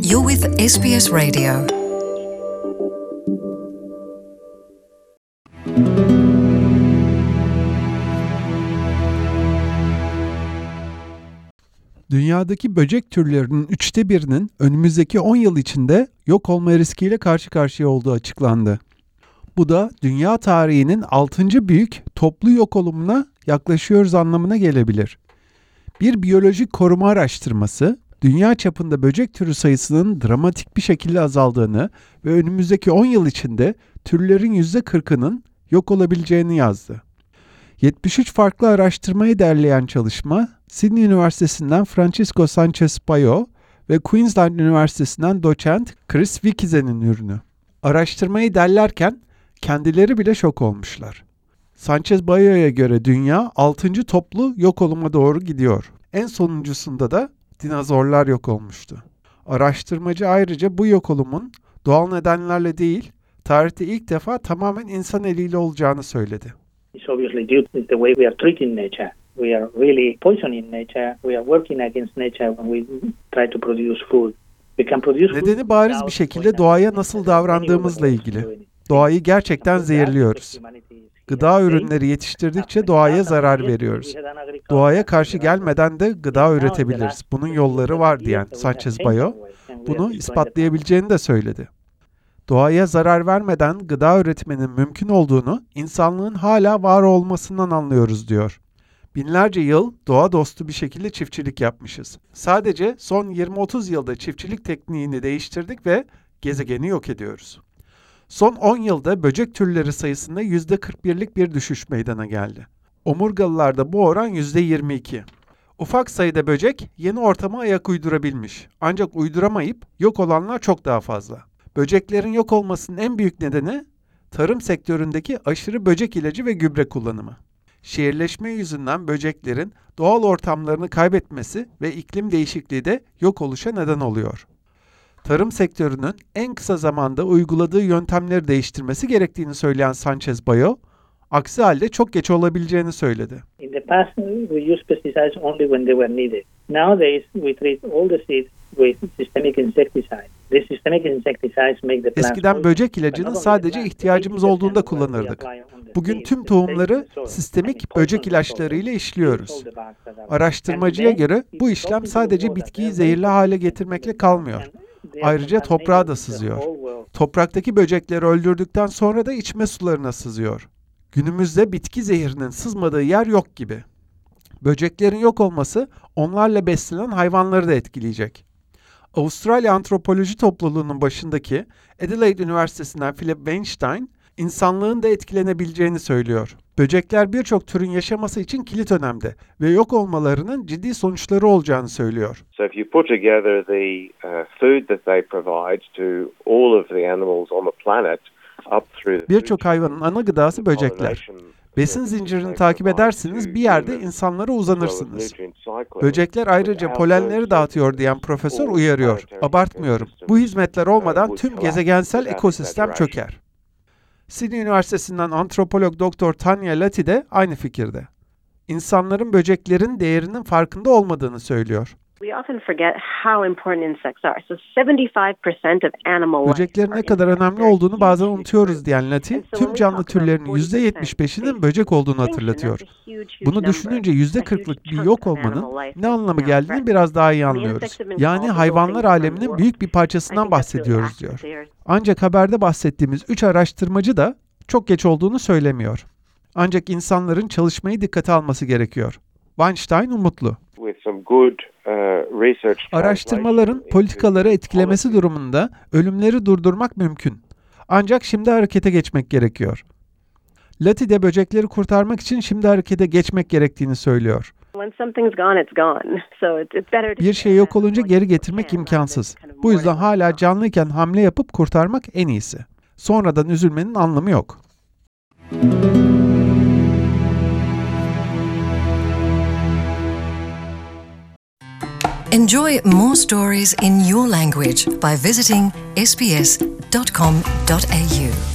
You're with SBS Radio. Dünyadaki böcek türlerinin 1/3'ünün önümüzdeki 10 yıl içinde yok olma riskiyle karşı karşıya olduğu açıklandı. Bu da dünya tarihinin 6. büyük toplu yok olumuna yaklaşıyoruz anlamına gelebilir. Bir biyolojik koruma araştırması, dünya çapında böcek türü sayısının dramatik bir şekilde azaldığını ve önümüzdeki 10 yıl içinde türlerin %40'ının yok olabileceğini yazdı. 73 farklı araştırmayı derleyen çalışma, Sydney Üniversitesi'nden Francisco Sanchez-Bayo ve Queensland Üniversitesi'nden doçent Chris Wikize'nin ürünü. Araştırmayı derlerken kendileri bile şok olmuşlar. Sanchez-Bayo'ya göre dünya 6. toplu yok oluma doğru gidiyor. En sonuncusunda da dinozorlar yok olmuştu. Araştırmacı ayrıca bu yok olumun doğal nedenlerle değil, tarihte ilk defa tamamen insan eliyle olacağını söyledi. It's obviously due to the way we are treating nature. We are really poisoning nature. We are working against nature when we try to produce food. We can produce food. Nedeni bariz bir şekilde doğaya nasıl davrandığımızla ilgili. Doğayı gerçekten zehirliyoruz. Gıda ürünleri yetiştirdikçe doğaya zarar veriyoruz. Doğaya karşı gelmeden de gıda üretebiliriz. Bunun yolları var diyen Sanchez-Bayo, bunu ispatlayabileceğini de söyledi. Doğaya zarar vermeden gıda üretmenin mümkün olduğunu insanlığın hala var olmasından anlıyoruz diyor. Binlerce yıl doğa dostu bir şekilde çiftçilik yapmışız. Sadece son 20-30 yılda çiftçilik tekniğini değiştirdik ve gezegeni yok ediyoruz. Son 10 yılda böcek türleri sayısında %41'lik bir düşüş meydana geldi. Omurgalılarda bu oran %22. Ufak sayıda böcek yeni ortama ayak uydurabilmiş. Ancak uyduramayıp yok olanlar çok daha fazla. Böceklerin yok olmasının en büyük nedeni tarım sektöründeki aşırı böcek ilacı ve gübre kullanımı. Şehirleşme yüzünden böceklerin doğal ortamlarını kaybetmesi ve iklim değişikliği de yok oluşa neden oluyor. Tarım sektörünün en kısa zamanda uyguladığı yöntemleri değiştirmesi gerektiğini söyleyen Sanchez-Bayo, aksi halde çok geç olabileceğini söyledi. In the past, we used pesticides only when they were needed. Nowadays, we treat all the seeds with systemic insecticides. These systemic insecticides make the plants. Eskiden böcek ilacını sadece ihtiyacımız olduğunda kullanırdık. Bugün tüm tohumları sistemik böcek ilaçlarıyla işliyoruz. Araştırmacıya göre bu işlem sadece bitkiyi zehirli hale getirmekle kalmıyor. Ayrıca toprağa da sızıyor. Topraktaki böcekleri öldürdükten sonra da içme sularına sızıyor. Günümüzde bitki zehirinin sızmadığı yer yok gibi. Böceklerin yok olması onlarla beslenen hayvanları da etkileyecek. Avustralya Antropoloji Topluluğu'nun başındaki Adelaide Üniversitesi'nden Philip Weinstein, insanlığın da etkilenebileceğini söylüyor. Böcekler birçok türün yaşaması için kilit önemde ve yok olmalarının ciddi sonuçları olacağını söylüyor. So if you put together the food that they provide to all of the animals on the planet up through birçok hayvanın ana gıdası böcekler. Besin zincirini takip edersiniz bir yerde insanlara uzanırsınız. Böcekler ayrıca polenleri dağıtıyor diyen profesör uyarıyor. Abartmıyorum. Bu hizmetler olmadan tüm gezegensel ekosistem çöker. Sydney Üniversitesi'nden antropolog Dr. Tanya Lati de aynı fikirde. İnsanların böceklerin değerinin farkında olmadığını söylüyor. Böceklerin ne kadar önemli olduğunu bazen unutuyoruz diyen Lati, tüm canlı türlerinin %75'inin böcek olduğunu hatırlatıyor. Bunu düşününce %40'lık bir yok olmanın ne anlamı geldiğini biraz daha iyi anlıyoruz. Yani hayvanlar aleminin büyük bir parçasından bahsediyoruz diyor. Ancak haberde bahsettiğimiz 3 araştırmacı da çok geç olduğunu söylemiyor. Ancak insanların çalışmayı dikkate alması gerekiyor. Weinstein umutlu. Araştırmaların politikaları etkilemesi durumunda ölümleri durdurmak mümkün. Ancak şimdi harekete geçmek gerekiyor. Lati de böcekleri kurtarmak için şimdi harekete geçmek gerektiğini söylüyor. Bir şey yok olunca geri getirmek imkansız. Bu yüzden hala canlıyken hamle yapıp kurtarmak en iyisi. Sonradan üzülmenin anlamı yok. Enjoy more stories in your language by visiting sbs.com.au.